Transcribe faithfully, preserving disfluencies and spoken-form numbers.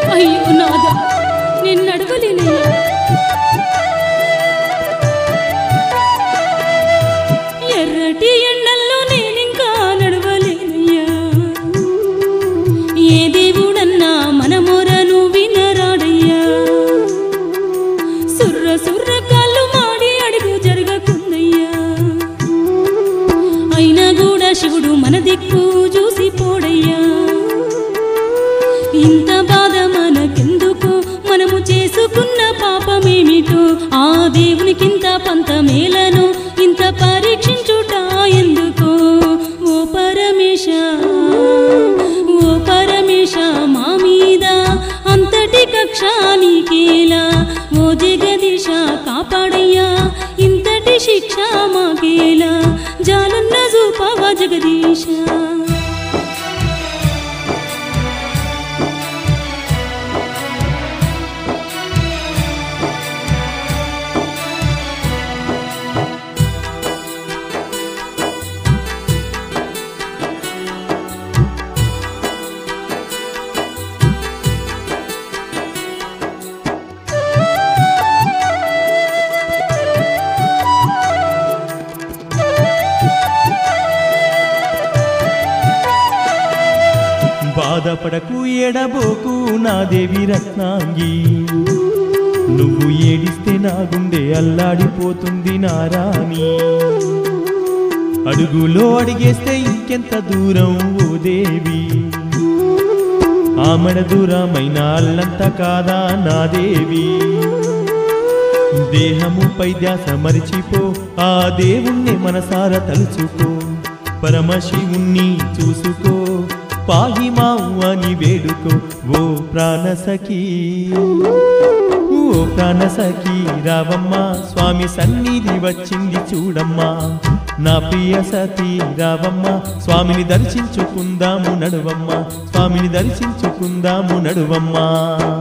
అయ్యో నాదా నేను నడవలేనయ్యా. ఎర్రటి ఎండల్లో నేనింకా నడవలేనయ్యా. ఏ దేవుడన్నా మన మొరను వినరాడయ్యా. సుర్ర సుర్ర కాళ్ళు మాడి అడుగు జరగకుందయ్యా. అయినా కూడా శివుడు మన దిక్కు చూసి పోడయ్యా. ఇంత బాధ మనకెందుకు, మనము చేసుకున్న పాపమేమిటో, ఆ దేవునికింత పంతమేలను ఇంత పరీక్షించుట ఎందుకో. ఓ పరమేశ ఓ పరమేశ మా మీద అంతటి కక్ష నీకేలా. ఓ జగదీశ కాపాడయ్యా ఇంతటి శిక్ష మాకేలా. జాలన్న జూపవా జగదీశ. బాధపడకు ఎడబోకు నా దేవి రత్నాంగి. నువ్వు ఏడిస్తే నా గుండె అల్లాడిపోతుంది నారాణి. అడుగులో అడిగేస్తే ఇంకెంత దూరం ఓ దేవి. ఆమడ దూరమైన అల్లంత కాదా నా దేవి. దేహముపై ధ్యాస మరిచిపో, ఆ దేవుణ్ణి మనసారా తలుచుకో. పరమశివుణ్ణి చూసుకో, పాహి మావు అని వేడుకో. ఓ ప్రాణసఖీ ఓ ప్రాణసఖీ రావమ్మా, స్వామి సన్నిధి వచ్చింది చూడమ్మా. నా ప్రియ సతీ రావమ్మా, స్వామిని దర్శించుకుందాము నడువమ్మా. స్వామిని దర్శించుకుందాము నడువమ్మా.